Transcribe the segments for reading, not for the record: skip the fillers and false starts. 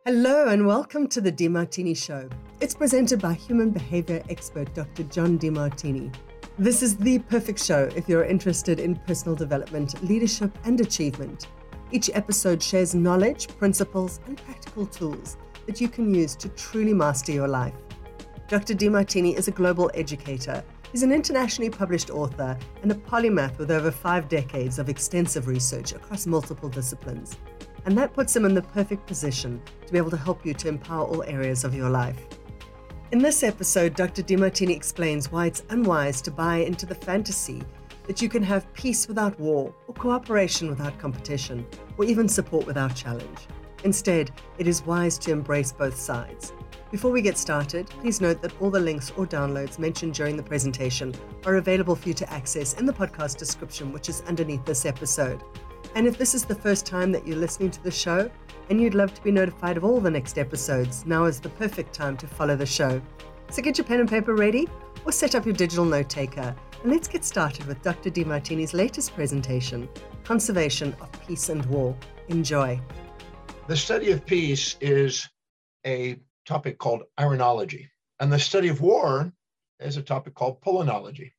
Hello and welcome to the DeMartini Show. It's presented by human behavior expert Dr. John DeMartini. This is the perfect show if you're interested in personal development, leadership, and achievement. Each episode shares knowledge, principles, and practical tools that you can use to truly master your life. Dr. DeMartini is a global educator. He's an internationally published author and a polymath with over 5 decades of extensive research across multiple disciplines. And that puts him in the perfect position to be able to help you to empower all areas of your life. In this episode, Dr. DeMartini explains why it's unwise to buy into the fantasy that you can have peace without war, or cooperation without competition, or even support without challenge. Instead, it is wise to embrace both sides. Before we get started, please note that all the links or downloads mentioned during the presentation are available for you to access in the podcast description, which is underneath this episode. And if this is the first time that you're listening to the show and you'd love to be notified of all the next episodes, now is the perfect time to follow the show. So get your pen and paper ready or set up your digital note taker and let's get started with Dr. DeMartini's latest presentation, Conservation of Peace and War. Enjoy. The study of peace is a topic called ironology, and the study of war is a topic called polemology.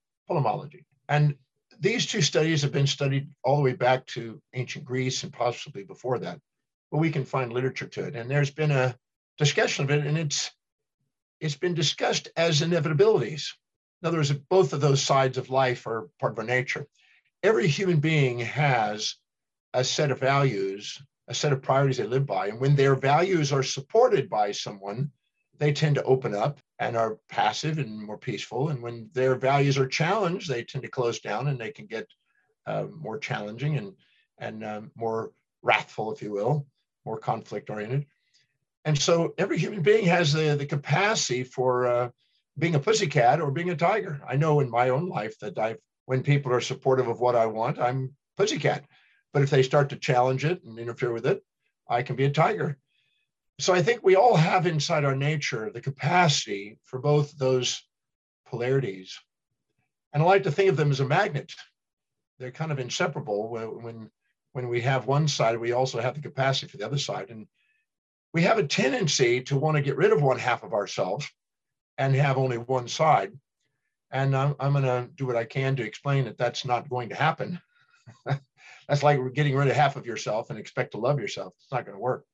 And these two studies have been studied all the way back to ancient Greece and possibly before that, but we can find literature to it. And there's been a discussion of it, and it's been discussed as inevitabilities. In other words, both of those sides of life are part of our nature. Every human being has a set of values, a set of priorities they live by. And when their values are supported by someone, they tend to open up and are passive and more peaceful. And when their values are challenged, they tend to close down and they can get more challenging and more wrathful, if you will, more conflict oriented. And so every human being has the capacity for being a pussycat or being a tiger. I know in my own life that when people are supportive of what I want, I'm pussycat. But if they start to challenge it and interfere with it, I can be a tiger. So I think we all have inside our nature the capacity for both those polarities. And I like to think of them as a magnet. They're kind of inseparable. When we have one side, we also have the capacity for the other side. And we have a tendency to want to get rid of one half of ourselves and have only one side. And I'm going to do what I can to explain that that's not going to happen. That's like getting rid of half of yourself and expect to love yourself. It's not going to work.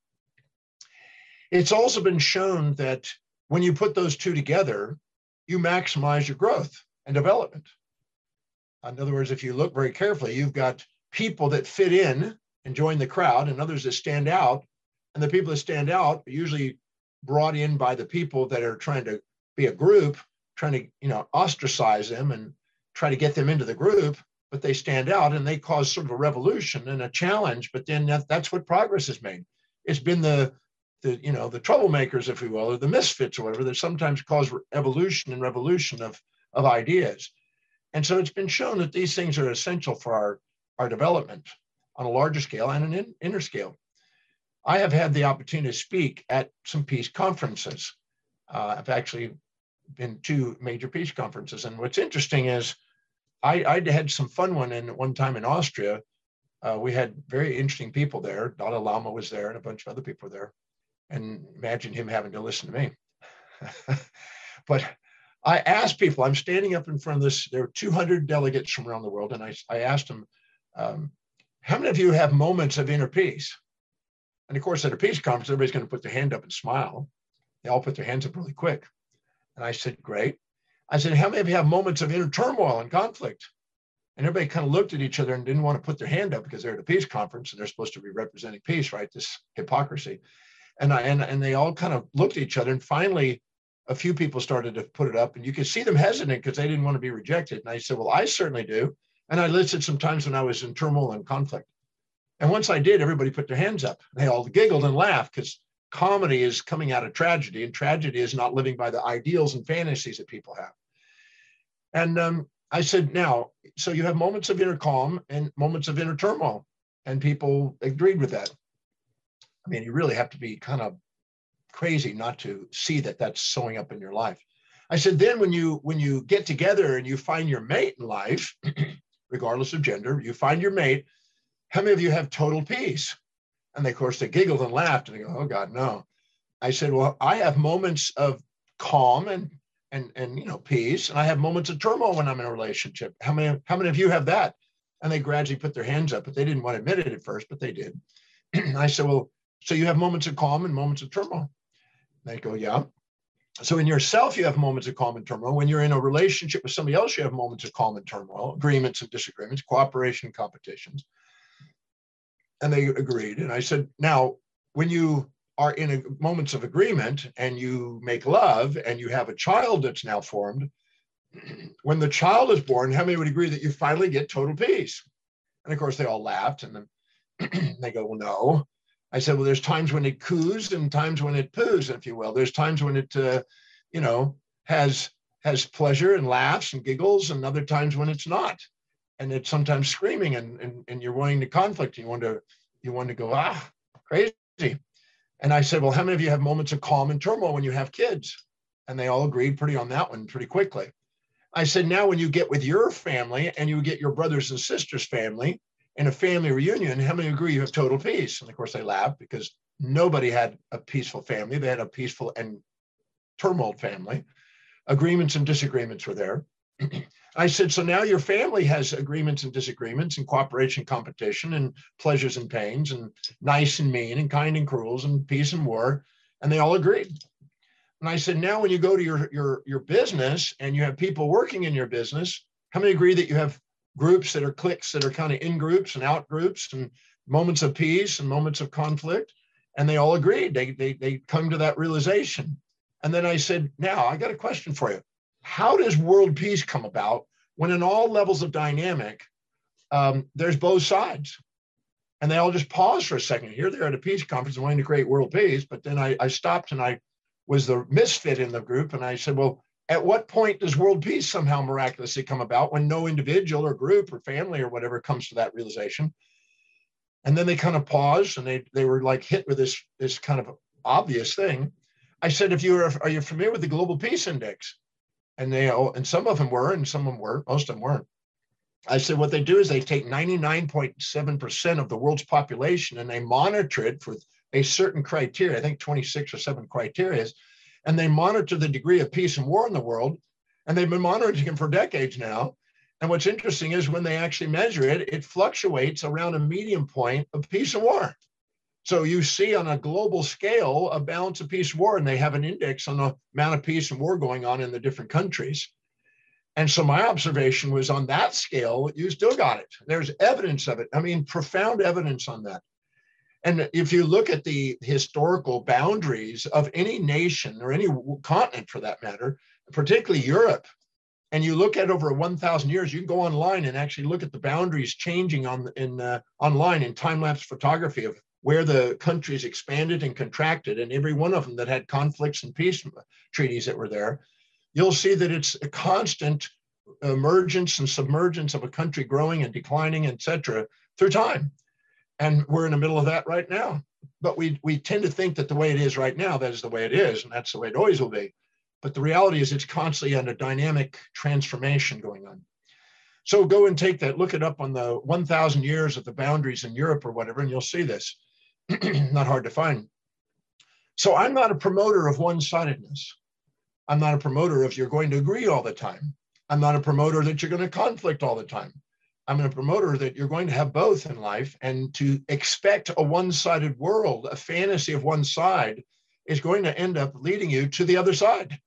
It's also been shown that when you put those two together, you maximize your growth and development. In other words, if you look very carefully, you've got people that fit in and join the crowd and others that stand out. And the people that stand out are usually brought in by the people that are trying to be a group, trying to, ostracize them and try to get them into the group, but they stand out and they cause sort of a revolution and a challenge. But then that's what progress is made. It's been the troublemakers, if you will, or the misfits or whatever, that sometimes cause evolution and revolution of ideas. And so it's been shown that these things are essential for our development on a larger scale and an inner scale. I have had the opportunity to speak at some peace conferences. I've actually been to major peace conferences. And what's interesting is I had some fun one time in Austria. We had very interesting people there. Dalai Lama was there and a bunch of other people were there. And imagine him having to listen to me. But I asked people, I'm standing up in front of this, there are 200 delegates from around the world. And I asked them, how many of you have moments of inner peace? And of course, at a peace conference, everybody's going to put their hand up and smile. They all put their hands up really quick. And I said, great. I said, how many of you have moments of inner turmoil and conflict? And everybody kind of looked at each other and didn't want to put their hand up because they're at a peace conference and they're supposed to be representing peace, right? This hypocrisy. And they all kind of looked at each other. And finally, a few people started to put it up and you could see them hesitant because they didn't want to be rejected. And I said, well, I certainly do. And I listed some times when I was in turmoil and conflict. And once I did, everybody put their hands up. They all giggled and laughed because comedy is coming out of tragedy, and tragedy is not living by the ideals and fantasies that people have. And I said, now, so you have moments of inner calm and moments of inner turmoil, and people agreed with that. I mean, you really have to be kind of crazy not to see that that's showing up in your life. I said, then when you get together and you find your mate in life, regardless of gender, you find your mate, how many of you have total peace? And they, of course, they giggled and laughed and they go, oh God, no. I said, well, I have moments of calm and peace, and I have moments of turmoil when I'm in a relationship. How many of you have that? And they gradually put their hands up, but they didn't want to admit it at first, but they did. I said, well, so you have moments of calm and moments of turmoil. They go, yeah. So in yourself, you have moments of calm and turmoil. When you're in a relationship with somebody else, you have moments of calm and turmoil, agreements and disagreements, cooperation, competitions. And they agreed. And I said, now, when you are in moments of agreement and you make love and you have a child that's now formed, when the child is born, how many would agree that you finally get total peace? And of course, they all laughed. And then they go, well, no. I said, well, there's times when it coos and times when it poos, if you will. There's times when it, has pleasure and laughs and giggles, and other times when it's not. And it's sometimes screaming and you're wanting to conflict. You want to go, crazy. And I said, well, how many of you have moments of calm and turmoil when you have kids? And they all agreed on that one pretty quickly. I said, now when you get with your family and you get your brothers and sisters' family in a family reunion, how many agree you have total peace? And of course they laughed because nobody had a peaceful family. They had a peaceful and turmoil family. Agreements and disagreements were there. I said, so now your family has agreements and disagreements and cooperation, competition, and pleasures and pains, and nice and mean, and kind and cruels, and peace and war. And they all agreed. And I said, now when you go to your business and you have people working in your business, how many agree that you have groups that are cliques that are kind of in groups and out groups, and moments of peace and moments of conflict? And they all agreed. They come to that realization. And then I said, now I got a question for you. How does world peace come about when in all levels of dynamic, there's both sides? And they all just paused for a second. Here they're at a peace conference wanting to create world peace. But then I stopped and I was the misfit in the group. And I said, well, at what point does world peace somehow miraculously come about when no individual or group or family or whatever comes to that realization? And then they kind of paused and they were like hit with this kind of obvious thing. I said, are you familiar with the Global Peace Index? And some of them were, and some of them weren't, most of them weren't. I said, what they do is they take 99.7% of the world's population and they monitor it for a certain criteria, I think 26 or 7 criteria, and they monitor the degree of peace and war in the world. And they've been monitoring them for decades now. And what's interesting is when they actually measure it, it fluctuates around a medium point of peace and war. So you see on a global scale a balance of peace and war, and they have an index on the amount of peace and war going on in the different countries. And so my observation was on that scale, you still got it. There's evidence of it. I mean, profound evidence on that. And if you look at the historical boundaries of any nation or any continent for that matter, particularly Europe, and you look at over 1,000 years, you can go online and actually look at the boundaries changing online in time-lapse photography of where the countries expanded and contracted, and every one of them that had conflicts and peace treaties that were there, you'll see that it's a constant emergence and submergence of a country growing and declining, et cetera, through time. And we're in the middle of that right now. But we tend to think that the way it is right now, that is the way it is, and that's the way it always will be. But the reality is it's constantly on a dynamic transformation going on. So go and take that, look it up on the 1,000 years of the boundaries in Europe or whatever, and you'll see this. Not hard to find. So I'm not a promoter of one-sidedness. I'm not a promoter of you're going to agree all the time. I'm not a promoter that you're going to conflict all the time. I'm a promoter that you're going to have both in life, and to expect a one-sided world, a fantasy of one side, is going to end up leading you to the other side.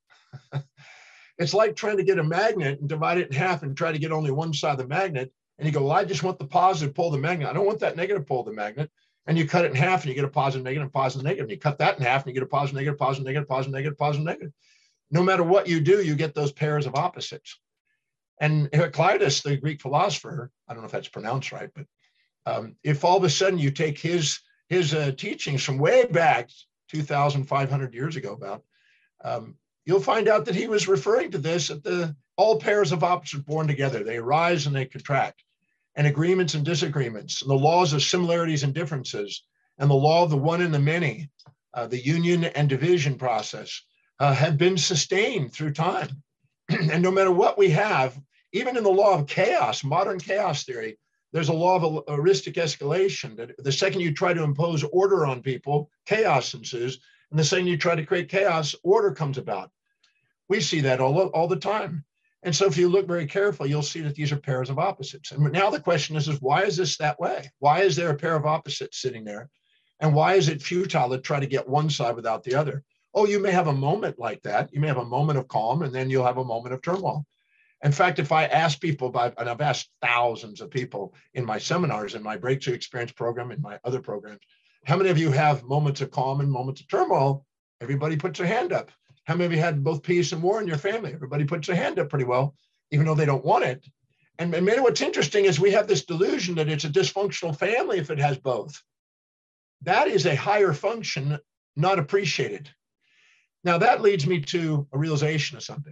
It's like trying to get a magnet and divide it in half and try to get only one side of the magnet. And you go, well, I just want the positive pull of the magnet. I don't want that negative pull of the magnet. And you cut it in half and you get a positive, negative, positive, negative. And you cut that in half and you get a positive, negative, positive, negative, positive, negative, positive, negative. No matter what you do, you get those pairs of opposites. And Heraclitus, the Greek philosopher, I don't know if that's pronounced right, but if all of a sudden you take his teachings from way back 2,500 years ago about, you'll find out that he was referring to this at all pairs of opposites born together. They arise and they contract, and agreements and disagreements, and the laws of similarities and differences, and the law of the one and the many, the union and division process, have been sustained through time. And no matter what we have, even in the law of chaos, modern chaos theory, there's a law of heuristic escalation that the second you try to impose order on people, chaos ensues. And the second you try to create chaos, order comes about. We see that all the time. And so if you look very carefully, you'll see that these are pairs of opposites. And now the question is why is this that way? Why is there a pair of opposites sitting there? And why is it futile to try to get one side without the other? Oh, you may have a moment like that. You may have a moment of calm, and then you'll have a moment of turmoil. In fact, if I ask people, and I've asked thousands of people in my seminars, in my Breakthrough Experience program, in my other programs, how many of you have moments of calm and moments of turmoil? Everybody puts their hand up. How many of you had both peace and war in your family? Everybody puts their hand up pretty well, even though they don't want it. And maybe what's interesting is we have this delusion that it's a dysfunctional family if it has both. That is a higher function, not appreciated. Now that leads me to a realization of something.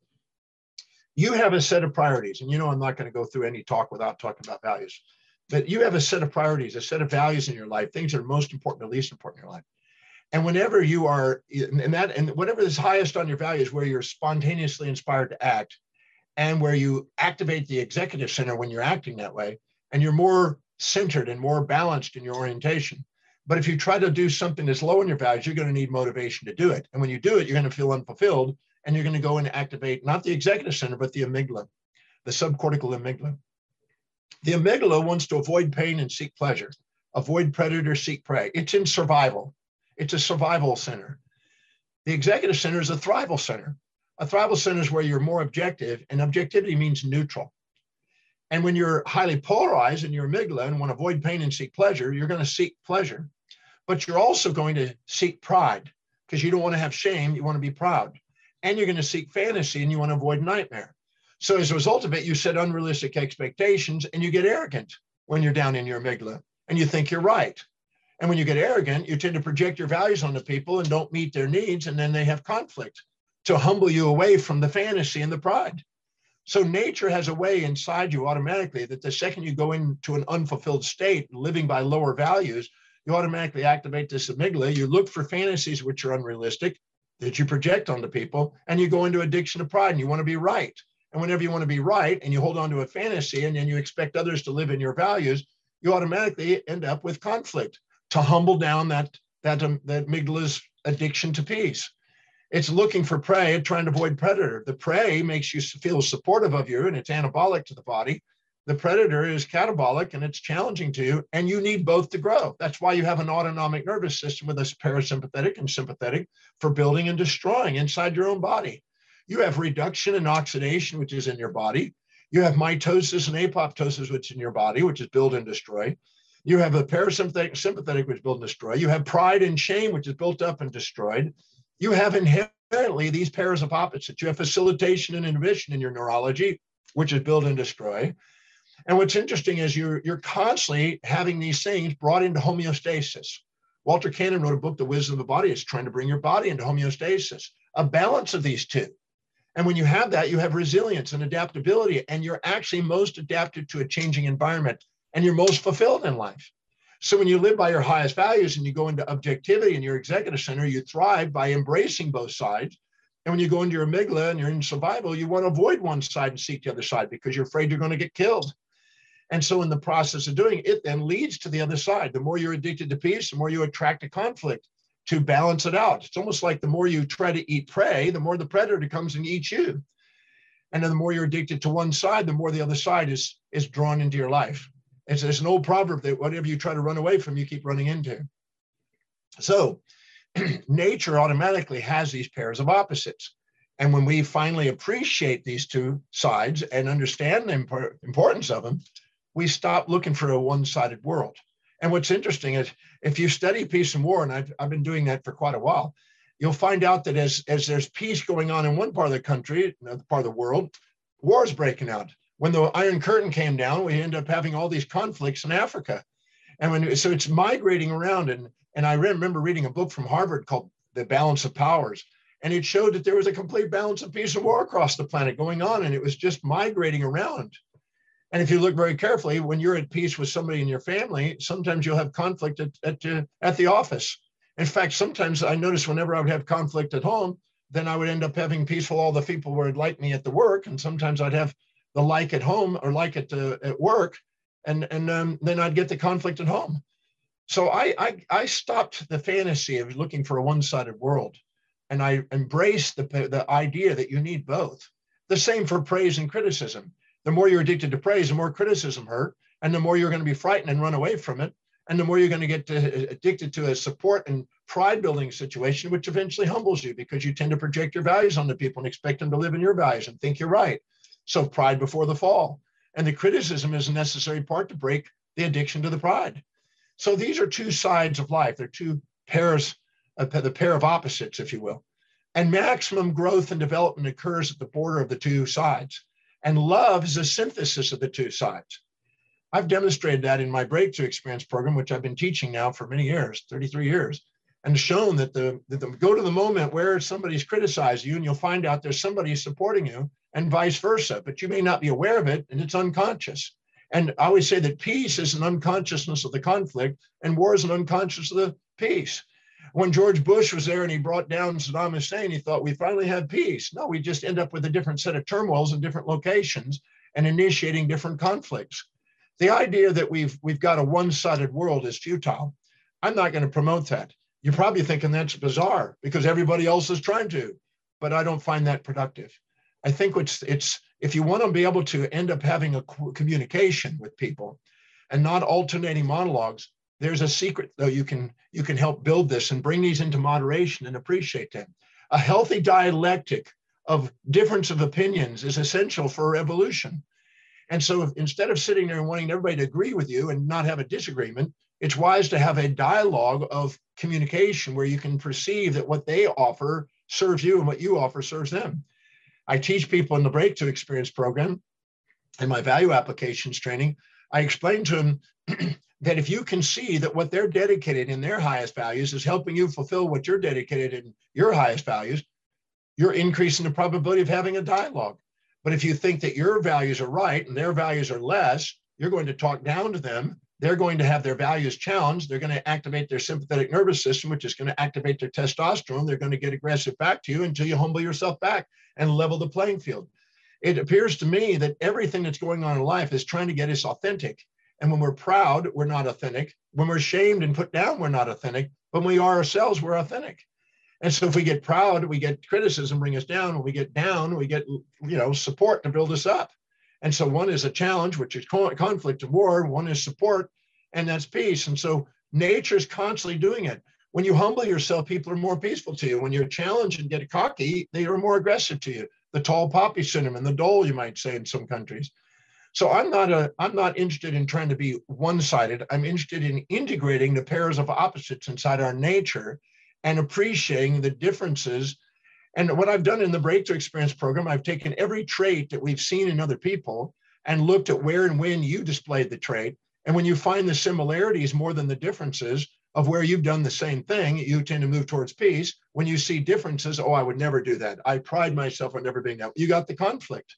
You have a set of priorities, and I'm not going to go through any talk without talking about values, but you have a set of priorities, a set of values in your life, things that are most important or least important in your life. And whenever you are in that, and whatever is highest on your values, where you're spontaneously inspired to act, and where you activate the executive center when you're acting that way, and you're more centered and more balanced in your orientation. But if you try to do something that's low in your values, you're going to need motivation to do it. And when you do it, you're going to feel unfulfilled, and you're going to go and activate not the executive center, but the amygdala, the subcortical amygdala. The amygdala wants to avoid pain and seek pleasure, avoid predator, seek prey. It's in survival. It's a survival center. The executive center is a thrival center. A thrival center is where you're more objective, and objectivity means neutral. And when you're highly polarized in your amygdala and want to avoid pain and seek pleasure, you're going to seek pleasure. But you're also going to seek pride, because you don't want to have shame, you want to be proud. And you're going to seek fantasy, and you want to avoid nightmare. So as a result of it, you set unrealistic expectations, and you get arrogant when you're down in your amygdala, and you think you're right. And when you get arrogant, you tend to project your values onto people and don't meet their needs, and then they have conflict to humble you away from the fantasy and the pride. So nature has a way inside you automatically that the second you go into an unfulfilled state, living by lower values, you automatically activate this amygdala. You look for fantasies which are unrealistic that you project onto people, and you go into addiction to pride, and you want to be right. And whenever you want to be right and you hold on to a fantasy and then you expect others to live in your values, you automatically end up with conflict to humble down that amygdala's addiction to peace. It's looking for prey and trying to avoid predator. The prey makes you feel supportive of you, and it's anabolic to the body. The predator is catabolic, and it's challenging to you, and you need both to grow. That's why you have an autonomic nervous system with a parasympathetic and sympathetic for building and destroying inside your own body. You have reduction and oxidation, which is in your body. You have mitosis and apoptosis, which is in your body, which is build and destroy. You have a parasympathetic and sympathetic, which build and destroy. You have pride and shame, which is built up and destroyed. You have inherently these pairs of opposites. You have facilitation and inhibition in your neurology, which is build and destroy. And what's interesting is you're constantly having these things brought into homeostasis. Walter Cannon wrote a book, The Wisdom of the Body. It's trying to bring your body into homeostasis, a balance of these two. And when you have that, you have resilience and adaptability, and you're actually most adapted to a changing environment, and you're most fulfilled in life. So when you live by your highest values and you go into objectivity in your executive center, you thrive by embracing both sides. And when you go into your amygdala and you're in survival, you want to avoid one side and seek the other side because you're afraid you're going to get killed. And so in the process of doing it, then leads to the other side. The more you're addicted to peace, the more you attract a conflict to balance it out. It's almost like the more you try to eat prey, the more the predator comes and eats you. And then the more you're addicted to one side, the more the other side is drawn into your life. There's an old proverb that whatever you try to run away from, you keep running into. So nature automatically has these pairs of opposites. And when we finally appreciate these two sides and understand the importance of them, we stop looking for a one-sided world. And what's interesting is if you study peace and war, and I've been doing that for quite a while, you'll find out that as there's peace going on in one part of the country, another part of the world, war is breaking out. When the Iron Curtain came down, we end up having all these conflicts in Africa. And so it's migrating around. And I remember reading a book from Harvard called The Balance of Powers. And it showed that there was a complete balance of peace and war across the planet going on. And it was just migrating around. And if you look very carefully, when you're at peace with somebody in your family, sometimes you'll have conflict at the office. In fact, sometimes I noticed whenever I would have conflict at home, then I would end up having peace with all the people who would like me at the work. And sometimes I'd have the like at home or like at work, and then I'd get the conflict at home. So I stopped the fantasy of looking for a one-sided world, and I embraced the idea that you need both. The same for praise and criticism. The more you're addicted to praise, the more criticism hurt, and the more you're going to be frightened and run away from it, and the more you're going to get addicted to a support and pride-building situation, which eventually humbles you because you tend to project your values onto people and expect them to live in your values and think you're right. So pride before the fall. And the criticism is a necessary part to break the addiction to the pride. So these are two sides of life. They're two pairs, the pair of opposites, if you will. And maximum growth and development occurs at the border of the two sides. And love is a synthesis of the two sides. I've demonstrated that in my Breakthrough Experience program, which I've been teaching now for many years, 33 years, and shown that go to the moment where somebody's criticized you and you'll find out there's somebody supporting you and vice versa, but you may not be aware of it and it's unconscious. And I always say that peace is an unconsciousness of the conflict and war is an unconscious of the peace. When George Bush was there and he brought down Saddam Hussein, he thought we finally have peace. No, we just end up with a different set of turmoils in different locations and initiating different conflicts. The idea that we've got a one-sided world is futile. I'm not going to promote that. You're probably thinking that's bizarre because everybody else is trying to, but I don't find that productive. I think it's if you want to be able to end up having a communication with people and not alternating monologues, there's a secret, though you can help build this and bring these into moderation and appreciate them. A healthy dialectic of difference of opinions is essential for evolution. And so instead of sitting there and wanting everybody to agree with you and not have a disagreement, it's wise to have a dialogue of communication where you can perceive that what they offer serves you and what you offer serves them. I teach people in the Breakthrough Experience program and my value applications training. I explain to them that if you can see that what they're dedicated in their highest values is helping you fulfill what you're dedicated in your highest values, you're increasing the probability of having a dialogue. But if you think that your values are right and their values are less, you're going to talk down to them. They're going to have their values challenged. They're going to activate their sympathetic nervous system, which is going to activate their testosterone. They're going to get aggressive back to you until you humble yourself back and level the playing field. It appears to me that everything that's going on in life is trying to get us authentic. And when we're proud, we're not authentic. When we're shamed and put down, we're not authentic. When we are ourselves, we're authentic. And so if we get proud, we get criticism, bring us down. When we get down, we get, support to build us up. And so one is a challenge, which is conflict and war. One is support, and that's peace. And so nature is constantly doing it. When you humble yourself, people are more peaceful to you. When you're challenged and get cocky, they are more aggressive to you. The tall poppy syndrome and the dole, you might say, in some countries. So I'm not interested in trying to be one-sided. I'm interested in integrating the pairs of opposites inside our nature and appreciating the differences. And what I've done in the Breakthrough Experience program, I've taken every trait that we've seen in other people and looked at where and when you displayed the trait. And when you find the similarities more than the differences of where you've done the same thing, you tend to move towards peace. When you see differences, oh, I would never do that. I pride myself on never being that. You got the conflict.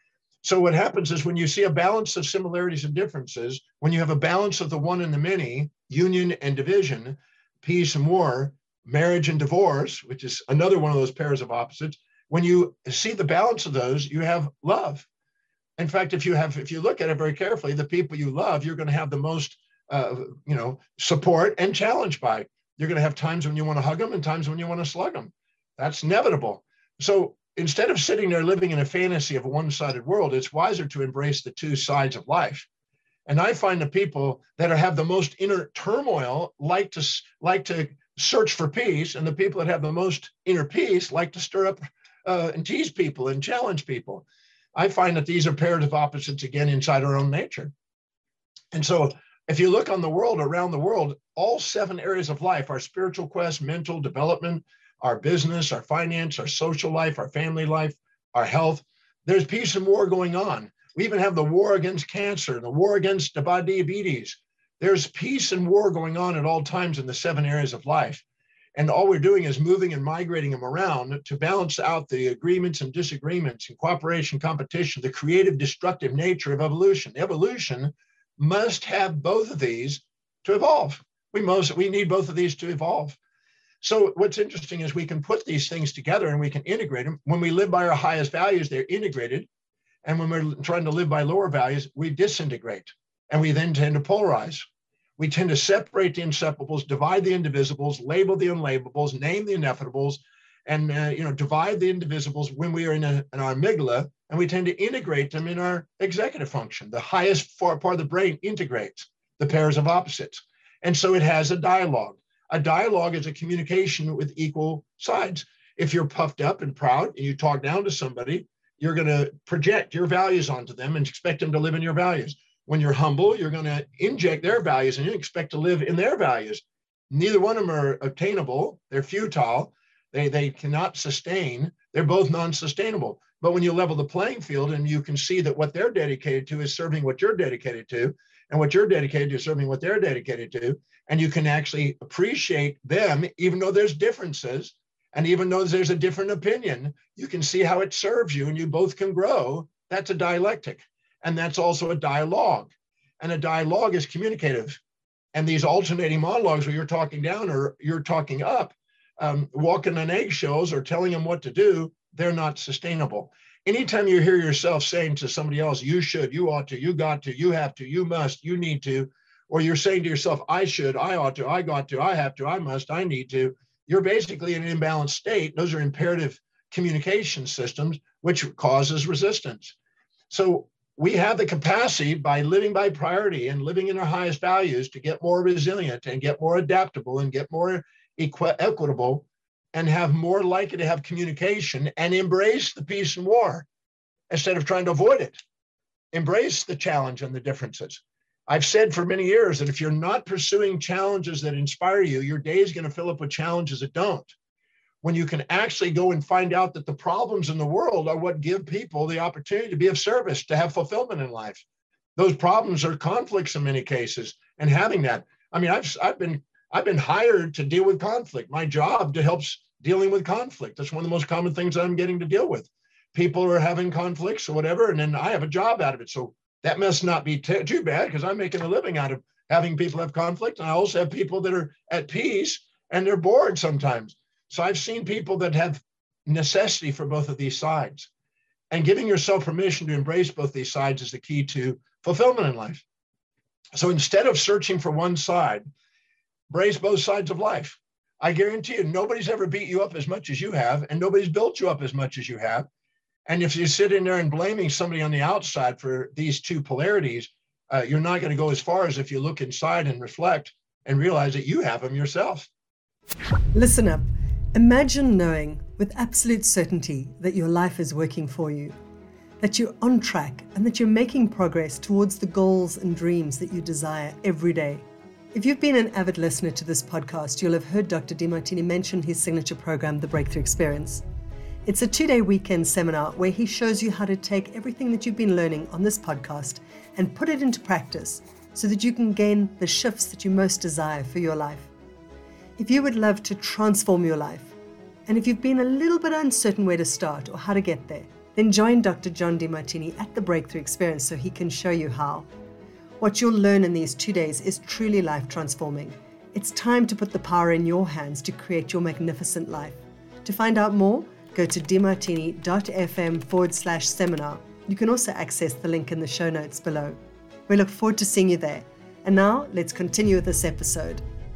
So what happens is when you see a balance of similarities and differences, when you have a balance of the one and the many, union and division, peace and war, marriage and divorce, which is another one of those pairs of opposites, when you see the balance of those, you have love. In fact, if you look at it very carefully, the people you love, you're going to have the most, support and challenge by. You're going to have times when you want to hug them and times when you want to slug them. That's inevitable. So instead of sitting there living in a fantasy of a one-sided world, it's wiser to embrace the two sides of life. And I find the people that have the most inner turmoil like to search for peace, and the people that have the most inner peace like to stir up and tease people and challenge people. I find that these are pairs of opposites, again, inside our own nature. And so if you look on the world, around the world, all 7 areas of life, our spiritual quest, mental development, our business, our finance, our social life, our family life, our health, there's peace and war going on. We even have the war against cancer, the war against diabetes. There's peace and war going on at all times in the 7 areas of life. And all we're doing is moving and migrating them around to balance out the agreements and disagreements and cooperation, competition, the creative, destructive nature of evolution. Evolution must have both of these to evolve. We need both of these to evolve. So what's interesting is we can put these things together and we can integrate them. When we live by our highest values, they're integrated. And when we're trying to live by lower values, we disintegrate and we then tend to polarize. We tend to separate the inseparables, divide the indivisibles, label the unlabellables, name the ineffatables, and divide the indivisibles when we are in our amygdala, and we tend to integrate them in our executive function. The highest part of the brain integrates the pairs of opposites. And so it has a dialogue. A dialogue is a communication with equal sides. If you're puffed up and proud and you talk down to somebody, you're going to project your values onto them and expect them to live in your values. When you're humble, you're going to inject their values and you expect to live in their values. Neither one of them are attainable. They're futile. They cannot sustain. They're both non-sustainable. But when you level the playing field and you can see that what they're dedicated to is serving what you're dedicated to, and what you're dedicated to is serving what they're dedicated to, and you can actually appreciate them, even though there's differences, and even though there's a different opinion, you can see how it serves you and you both can grow. That's a dialectic. And that's also a dialogue. And a dialogue is communicative. And these alternating monologues where you're talking down or you're talking up, walking on eggshells or telling them what to do, they're not sustainable. Anytime you hear yourself saying to somebody else, you should, you ought to, you got to, you have to, you must, you need to, or you're saying to yourself, I should, I ought to, I got to, I have to, I must, I need to, you're basically in an imbalanced state. Those are imperative communication systems, which causes resistance. So we have the capacity by living by priority and living in our highest values to get more resilient and get more adaptable and get more equitable and have more likely to have communication and embrace the peace and war instead of trying to avoid it. Embrace the challenge and the differences. I've said for many years that if you're not pursuing challenges that inspire you, your day is going to fill up with challenges that don't. When you can actually go and find out that the problems in the world are what give people the opportunity to be of service, to have fulfillment in life. Those problems are conflicts in many cases, and having that. I mean, I've been hired to deal with conflict. My job to help dealing with conflict. That's one of the most common things I'm getting to deal with. People are having conflicts or whatever, and then I have a job out of it. So that must not be too bad because I'm making a living out of having people have conflict. And I also have people that are at peace and they're bored sometimes. So I've seen people that have necessity for both of these sides. And giving yourself permission to embrace both these sides is the key to fulfillment in life. So instead of searching for one side, embrace both sides of life. I guarantee you, nobody's ever beat you up as much as you have, and nobody's built you up as much as you have. And if you sit in there and blaming somebody on the outside for these two polarities, you're not going to go as far as if you look inside and reflect and realize that you have them yourself. Listen up. Imagine knowing with absolute certainty that your life is working for you, that you're on track and that you're making progress towards the goals and dreams that you desire every day. If you've been an avid listener to this podcast, you'll have heard Dr. Demartini mention his signature program, The Breakthrough Experience. It's a 2-day weekend seminar where he shows you how to take everything that you've been learning on this podcast and put it into practice so that you can gain the shifts that you most desire for your life. If you would love to transform your life, and if you've been a little bit uncertain where to start or how to get there, then join Dr. John Demartini at The Breakthrough Experience so he can show you how. What you'll learn in these 2 days is truly life transforming. It's time to put the power in your hands to create your magnificent life. To find out more, go to demartini.fm/seminar. You can also access the link in the show notes below. We look forward to seeing you there. And now let's continue with this episode.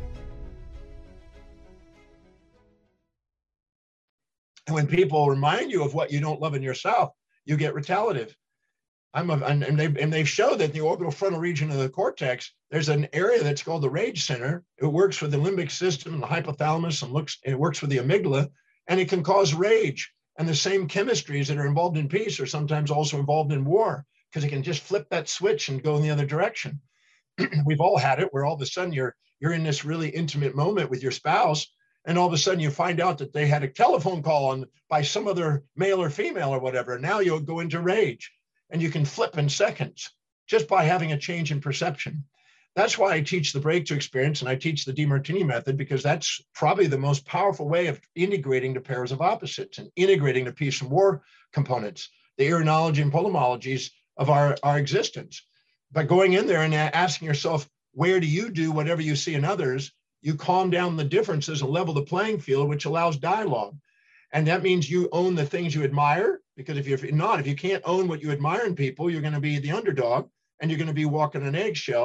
And when people remind you of what you don't love in yourself, you get retaliative. And they show that in the orbital frontal region of the cortex, there's an area that's called the rage center. It works with the limbic system and the hypothalamus, and it works with the amygdala, and it can cause rage. And the same chemistries that are involved in peace are sometimes also involved in war, because it can just flip that switch and go in the other direction. We've all had it where all of a sudden you're in this really intimate moment with your spouse, and all of a sudden you find out that they had a telephone call by some other male or female or whatever. Now you'll go into rage, and you can flip in seconds just by having a change in perception. That's why I teach the Breakthrough Experience and I teach the Demartini method, because that's probably the most powerful way of integrating the pairs of opposites and integrating the peace and war components, the irinology and polemologies of our existence. By going in there and asking yourself, where do you do whatever you see in others? You calm down the differences and level the playing field, which allows dialogue. And that means you own the things you admire, because if you can't own what you admire in people, you're going to be the underdog and you're going to be walking on eggshells.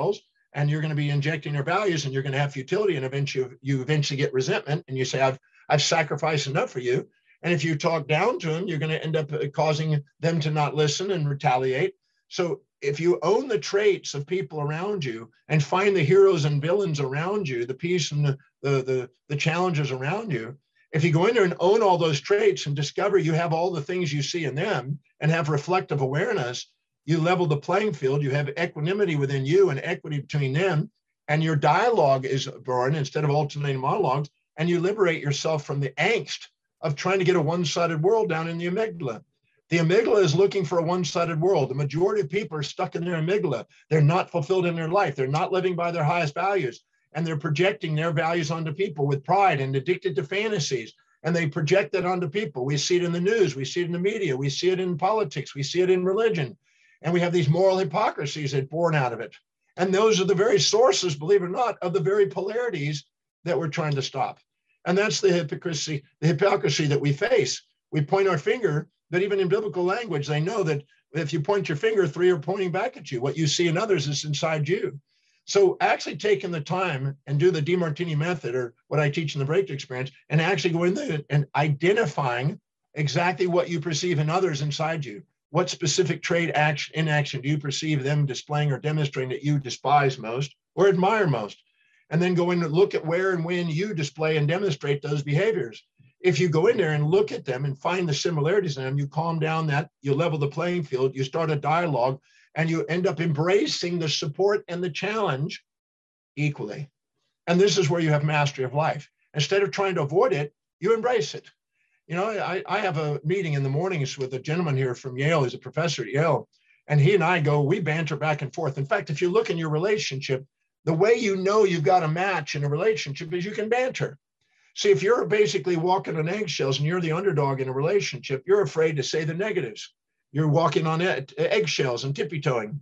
and you're going to be injecting their values, and you're going to have futility, and eventually you eventually get resentment, and you say, I've sacrificed enough for you. And if you talk down to them, you're going to end up causing them to not listen and retaliate. So if you own the traits of people around you and find the heroes and villains around you, the peace and the challenges around you, if you go in there and own all those traits and discover you have all the things you see in them and have reflective awareness, you level the playing field, you have equanimity within you and equity between them, and your dialogue is born instead of alternating monologues, and you liberate yourself from the angst of trying to get a one-sided world down in the amygdala. The amygdala is looking for a one-sided world. The majority of people are stuck in their amygdala. They're not fulfilled in their life. They're not living by their highest values. And they're projecting their values onto people with pride and addicted to fantasies. And they project that onto people. We see it in the news. We see it in the media. We see it in politics. We see it in religion. And we have these moral hypocrisies that are born out of it. And those are the very sources, believe it or not, of the very polarities that we're trying to stop. And that's the hypocrisy that we face. We point our finger, but even in biblical language, they know that if you point your finger, three are pointing back at you. What you see in others is inside you. So actually taking the time and do the Demartini method, or what I teach in the Breakthrough Experience, and actually go in there and identifying exactly what you perceive in others inside you. What specific trait in action do you perceive them displaying or demonstrating that you despise most or admire most? And then go in and look at where and when you display and demonstrate those behaviors. If you go in there and look at them and find the similarities in them, you calm down that, you level the playing field, you start a dialogue, and you end up embracing the support and the challenge equally. And this is where you have mastery of life. Instead of trying to avoid it, you embrace it. You know, I have a meeting in the mornings with a gentleman here from Yale. He's a professor at Yale. And he and I we banter back and forth. In fact, if you look in your relationship, the way you know you've got a match in a relationship is you can banter. See, if you're basically walking on eggshells and you're the underdog in a relationship, you're afraid to say the negatives. You're walking on eggshells and tippy-toeing.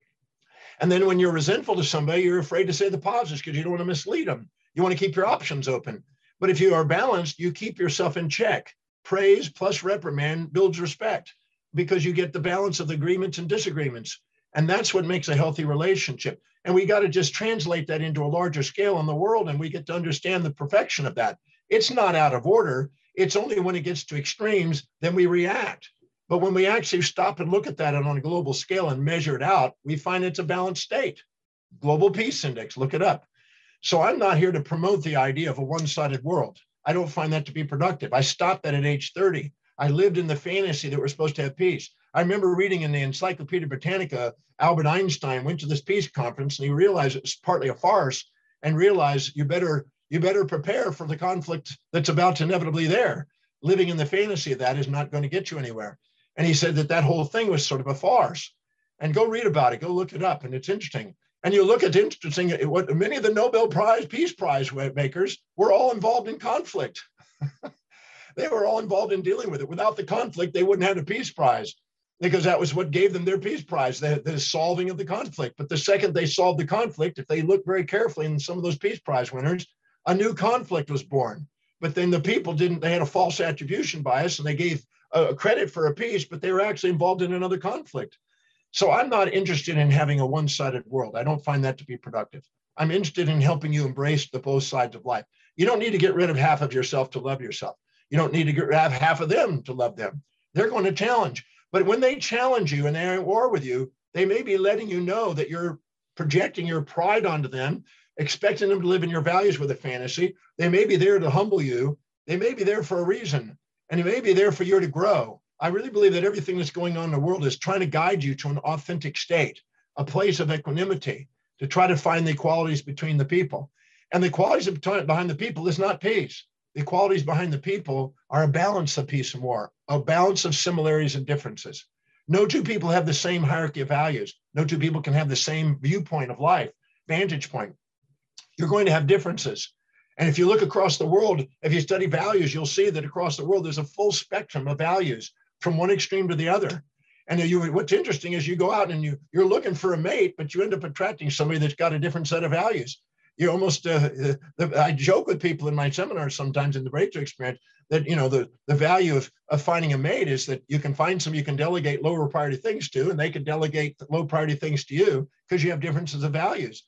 And then when you're resentful to somebody, you're afraid to say the positives because you don't want to mislead them. You want to keep your options open. But if you are balanced, you keep yourself in check. Praise plus reprimand builds respect because you get the balance of the agreements and disagreements. And that's what makes a healthy relationship. And we got to just translate that into a larger scale in the world, and we get to understand the perfection of that. It's not out of order. It's only when it gets to extremes, then we react. But when we actually stop and look at that on a global scale and measure it out, we find it's a balanced state. Global Peace Index, look it up. So I'm not here to promote the idea of a one-sided world. I don't find that to be productive. I stopped that at age 30. I lived in the fantasy that we're supposed to have peace. I remember reading in the Encyclopedia Britannica, Albert Einstein went to this peace conference and he realized it was partly a farce and realized you better prepare for the conflict that's about to inevitably there. Living in the fantasy of that is not going to get you anywhere. And he said that whole thing was sort of a farce. And go read about it, go look it up, and it's interesting. And you look at interesting, what many of the Nobel Peace Prize makers were all involved in conflict. They were all involved in dealing with it. Without the conflict, they wouldn't have a Peace Prize because that was what gave them their Peace Prize, the solving of the conflict. But the second they solved the conflict, if they look very carefully in some of those Peace Prize winners, a new conflict was born. But then the people they had a false attribution bias and they gave credit for a peace, but they were actually involved in another conflict. So I'm not interested in having a one-sided world. I don't find that to be productive. I'm interested in helping you embrace the both sides of life. You don't need to get rid of half of yourself to love yourself. You don't need to have half of them to love them. They're going to challenge. But when they challenge you and they're at war with you, they may be letting you know that you're projecting your pride onto them, expecting them to live in your values with a fantasy. They may be there to humble you. They may be there for a reason, and it may be there for you to grow. I really believe that everything that's going on in the world is trying to guide you to an authentic state, a place of equanimity, to try to find the equalities between the people. And the qualities behind the people is not peace. The qualities behind the people are a balance of peace and war, a balance of similarities and differences. No two people have the same hierarchy of values. No two people can have the same viewpoint of life, vantage point. You're going to have differences. And if you look across the world, if you study values, you'll see that across the world, there's a full spectrum of values from one extreme to the other. And what's interesting is you go out and you're looking for a mate, but you end up attracting somebody that's got a different set of values. You almost, I joke with people in my seminars sometimes in the Breakthrough Experience that, the value of finding a mate is that you can find some you can delegate lower priority things to, and they can delegate low priority things to you because you have differences of values.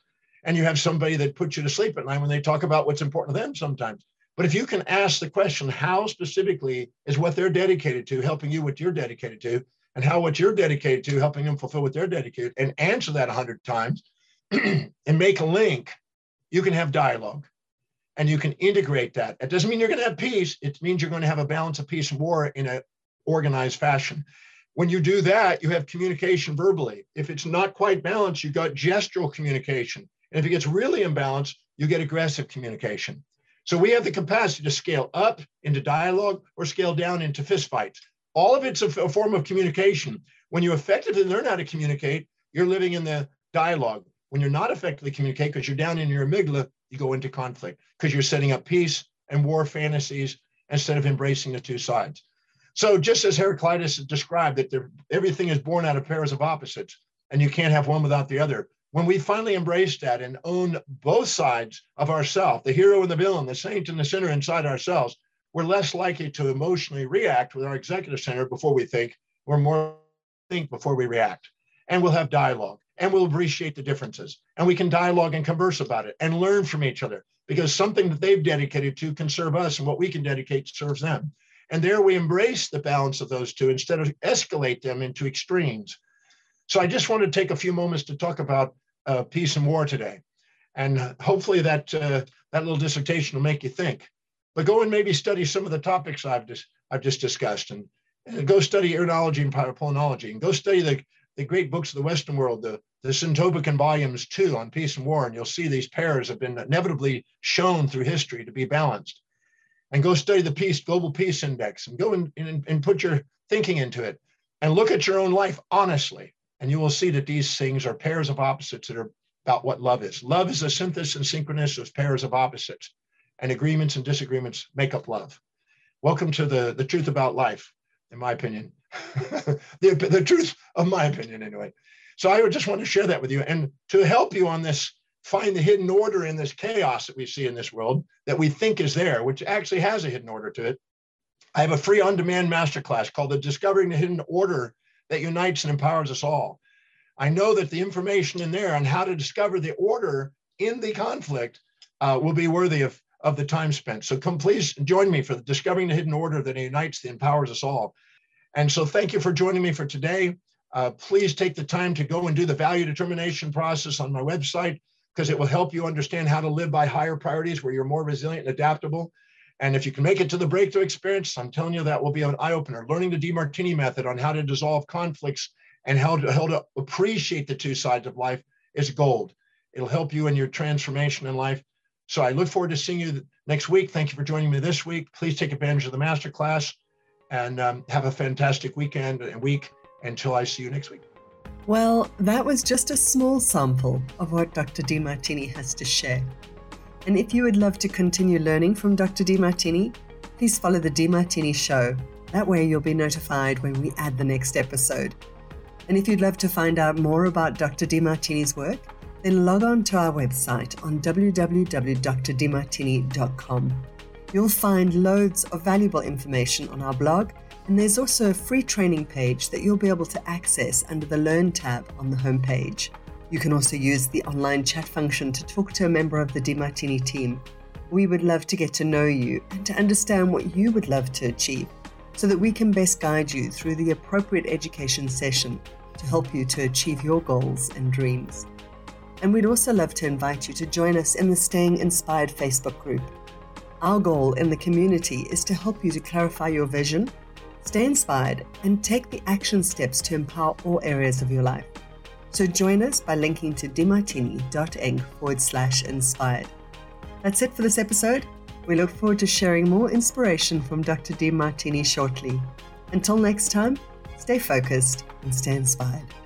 And you have somebody that puts you to sleep at night when they talk about what's important to them sometimes. But if you can ask the question, how specifically is what they're dedicated to helping you what you're dedicated to, and how what you're dedicated to helping them fulfill what they're dedicated, and answer that 100 times and make a link, you can have dialogue and you can integrate that. It doesn't mean you're going to have peace. It means you're going to have a balance of peace and war in an organized fashion. When you do that, you have communication verbally. If it's not quite balanced, you've got gestural communication. And if it gets really imbalanced, you get aggressive communication. So we have the capacity to scale up into dialogue or scale down into fistfights. All of it's a form of communication. When you effectively learn how to communicate, you're living in the dialogue. When you're not effectively communicating, because you're down in your amygdala, you go into conflict because you're setting up peace and war fantasies instead of embracing the two sides. So just as Heraclitus described that everything is born out of pairs of opposites, and you can't have one without the other. When we finally embrace that and own both sides of ourselves, the hero and the villain, the saint and the sinner inside ourselves, we're less likely to emotionally react with our executive center before we think. We're more think before we react. And we'll have dialogue, and we'll appreciate the differences. And we can dialogue and converse about it and learn from each other, because something that they've dedicated to can serve us, and what we can dedicate serves them. And there we embrace the balance of those two instead of escalate them into extremes. So I just want to take a few moments to talk about peace and war today. And hopefully that little dissertation will make you think. But go and maybe study some of the topics I've just discussed, and go study irinology and polanology, and go study the great books of the Western world, the Sintopican volumes 2 on peace and war, and you'll see these pairs have been inevitably shown through history to be balanced. And go study the Global Peace Index, and go and put your thinking into it, and look at your own life honestly, and you will see that these things are pairs of opposites that are about what love is. Love is a synthesis and synchronous of pairs of opposites, and agreements and disagreements make up love. Welcome to the truth about life, in my opinion. the truth of my opinion, anyway. So I would just want to share that with you, and to help you on this, find the hidden order in this chaos that we see in this world that we think is there, which actually has a hidden order to it. I have a free on-demand masterclass called the Discovering the Hidden Order that Unites and Empowers Us All. I know that the information in there on how to discover the order in the conflict will be worthy of the time spent. So come please join me for the Discovering the Hidden Order that Unites and Empowers Us All. And so thank you for joining me for today. Please take the time to go and do the value determination process on my website, because it will help you understand how to live by higher priorities where you're more resilient and adaptable. And if you can make it to the breakthrough experience, I'm telling you that will be an eye-opener. Learning the DeMartini method on how to dissolve conflicts and how to appreciate the two sides of life is gold. It'll help you in your transformation in life. So I look forward to seeing you next week. Thank you for joining me this week. Please take advantage of the masterclass, and have a fantastic weekend and week until I see you next week. Well, that was just a small sample of what Dr. DeMartini has to share. And if you would love to continue learning from Dr. DeMartini, please follow The DeMartini Show. That way you'll be notified when we add the next episode. And if you'd love to find out more about Dr. DeMartini's work, then log on to our website on www.drdemartini.com. You'll find loads of valuable information on our blog, and there's also a free training page that you'll be able to access under the Learn tab on the homepage. You can also use the online chat function to talk to a member of the DeMartini team. We would love to get to know you and to understand what you would love to achieve, so that we can best guide you through the appropriate education session to help you to achieve your goals and dreams. And we'd also love to invite you to join us in the Staying Inspired Facebook group. Our goal in the community is to help you to clarify your vision, stay inspired, and take the action steps to empower all areas of your life. So join us by linking to demartini.inc/inspired. That's it for this episode. We look forward to sharing more inspiration from Dr. DeMartini shortly. Until next time, stay focused and stay inspired.